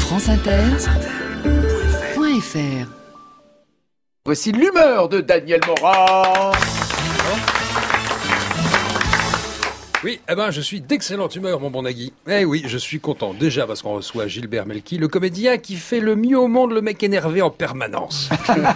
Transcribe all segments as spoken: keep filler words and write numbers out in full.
franceinter.fr. Voici l'humeur de Daniel Morin. Oui, eh ben, je suis d'excellente humeur, mon bon Nagui. Eh oui, je suis content. Déjà parce qu'on reçoit Gilbert Melki, le comédien qui fait le mieux au monde, le mec énervé en permanence.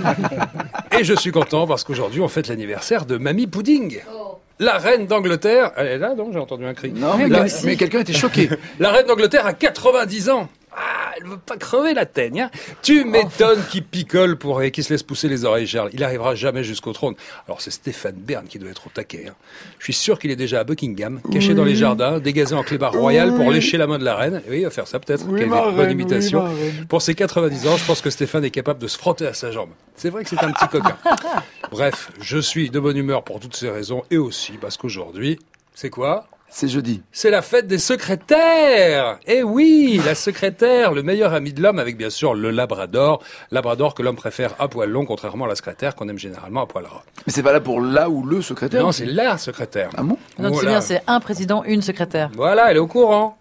Et je suis content parce qu'aujourd'hui, on fête l'anniversaire de Mamie Pudding. La reine d'Angleterre. Elle est là, donc j'ai entendu un cri. Non, mais, La... mais quelqu'un était choqué. La reine d'Angleterre a quatre-vingt-dix ans. Ah, elle veut pas crever la teigne, hein. Tu m'étonnes qu'il picole pour et qu'il se laisse pousser les oreilles, Charles. Il arrivera jamais jusqu'au trône. Alors c'est Stéphane Bern qui doit être au taquet, hein. Je suis sûr qu'il est déjà à Buckingham, caché oui. dans les jardins, dégazé en clébard royal oui. pour lécher la main de la reine. Oui, il va faire ça peut-être. Oui, Quelle bonne reine, imitation. Oui, pour ses quatre-vingt-dix ans, je pense que Stéphane est capable de se frotter à sa jambe. C'est vrai que c'est un petit coquin. Bref, je suis de bonne humeur pour toutes ces raisons et aussi parce qu'aujourd'hui, c'est quoi ? C'est jeudi. C'est la fête des secrétaires. Eh oui, la secrétaire, le meilleur ami de l'homme avec bien sûr le labrador. Labrador que l'homme préfère à poil long, contrairement à la secrétaire qu'on aime généralement à poil ras. Mais c'est pas là pour là ou le secrétaire? Non, c'est la secrétaire. Ah bon? Donc voilà. C'est bien, c'est un président, une secrétaire. Voilà, elle est au courant.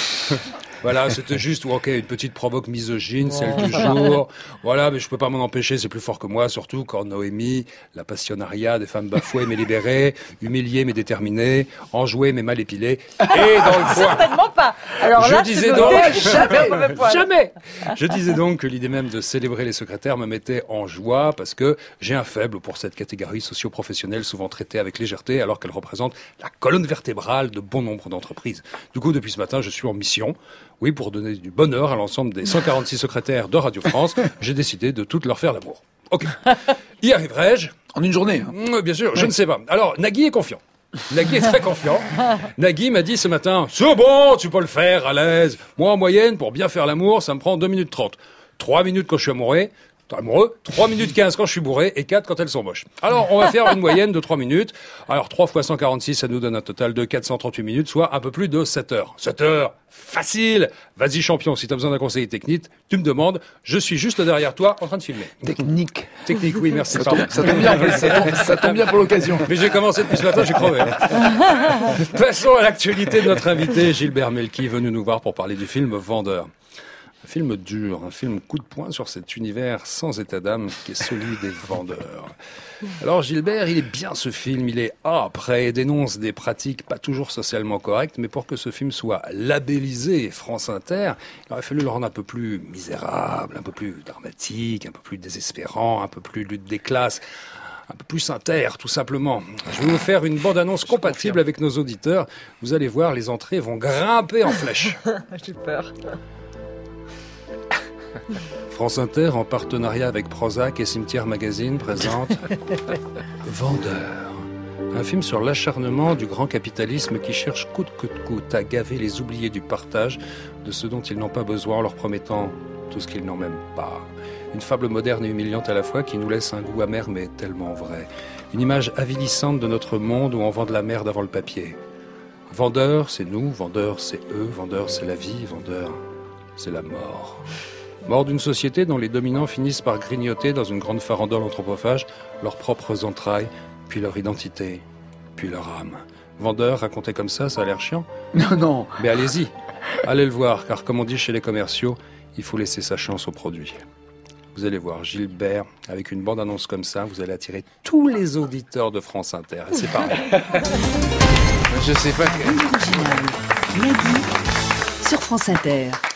Voilà, c'était juste, ok, une petite provoque misogyne, oh, celle du jour. Voilà, mais je peux pas m'en empêcher, c'est plus fort que moi, surtout quand Noémie, la passionnariat des femmes bafouées mais libérées, humiliées mais déterminées, enjouées mais mal épilées, et dans le coin. Certainement pas. Alors je là, disais je donc, jamais, jamais. Je disais donc que l'idée même de célébrer les secrétaires me mettait en joie parce que j'ai un faible pour cette catégorie socio-professionnelle souvent traitée avec légèreté alors qu'elle représente la colonne vertébrale de bon nombre d'entreprises. Du coup, depuis ce matin, je suis en mission. Oui, pour donner du bonheur à l'ensemble des cent quarante-six secrétaires de Radio France, j'ai décidé de toutes leur faire l'amour. Ok. Y arriverai-je? En une journée, hein. Mmh, bien sûr, je ouais. ne sais pas. Alors, Nagui est confiant. Nagui est très confiant. Nagui m'a dit ce matin, c'est bon, tu peux le faire à l'aise. Moi, en moyenne, pour bien faire l'amour, ça me prend deux minutes trente. trois minutes quand je suis amoureux. amoureux, trois minutes quinze quand je suis bourré et quatre quand elles sont moches. Alors, on va faire une moyenne de trois minutes. Alors, trois fois cent quarante-six, ça nous donne un total de quatre cent trente-huit minutes, soit un peu plus de sept heures. sept heures, facile. Vas-y, champion, si t'as besoin d'un conseiller technique, tu me demandes. Je suis juste derrière toi, en train de filmer. Technique. Technique, oui, merci. Ça tombe, ça tombe bien, ça tombe, ça tombe bien pour l'occasion. Mais j'ai commencé depuis ce matin, j'ai crevé. Passons à l'actualité de notre invité, Gilbert Melki, venu nous voir pour parler du film Vendeur. Un film dur, un film coup de poing sur cet univers sans état d'âme qui est celui des vendeurs. Alors Gilbert, il est bien ce film, il est âpre et dénonce des pratiques pas toujours socialement correctes, mais pour que ce film soit labellisé France Inter, il aurait fallu le rendre un peu plus misérable, un peu plus dramatique, un peu plus désespérant, un peu plus lutte des classes. Un peu plus inter, tout simplement. Je vais vous faire une bande-annonce compatible avec nos auditeurs. Vous allez voir, les entrées vont grimper en flèche. J'ai peur. France Inter, en partenariat avec Prozac et Cimetière Magazine, présente Vendeur. Un film sur l'acharnement du grand capitalisme qui cherche coûte que coûte à gaver les oubliés du partage de ce dont ils n'ont pas besoin en leur promettant tout ce qu'ils n'ont même pas. Une fable moderne et humiliante à la fois qui nous laisse un goût amer mais tellement vrai. Une image avilissante de notre monde où on vend de la merde avant le papier. Vendeur, c'est nous, vendeur, c'est eux, vendeur, c'est la vie, vendeur, c'est la mort. Mort d'une société dont les dominants finissent par grignoter dans une grande farandole anthropophage leurs propres entrailles, puis leur identité, puis leur âme. Vendeur, raconté comme ça, ça a l'air chiant? Non, non. Mais allez-y, allez le voir, car comme on dit chez les commerciaux, il faut laisser sa chance au produit. Vous allez voir Gilbert, avec une bande-annonce comme ça, vous allez attirer tous les auditeurs de France Inter. Et c'est pareil. Je sais pas. Nagui sur France Inter.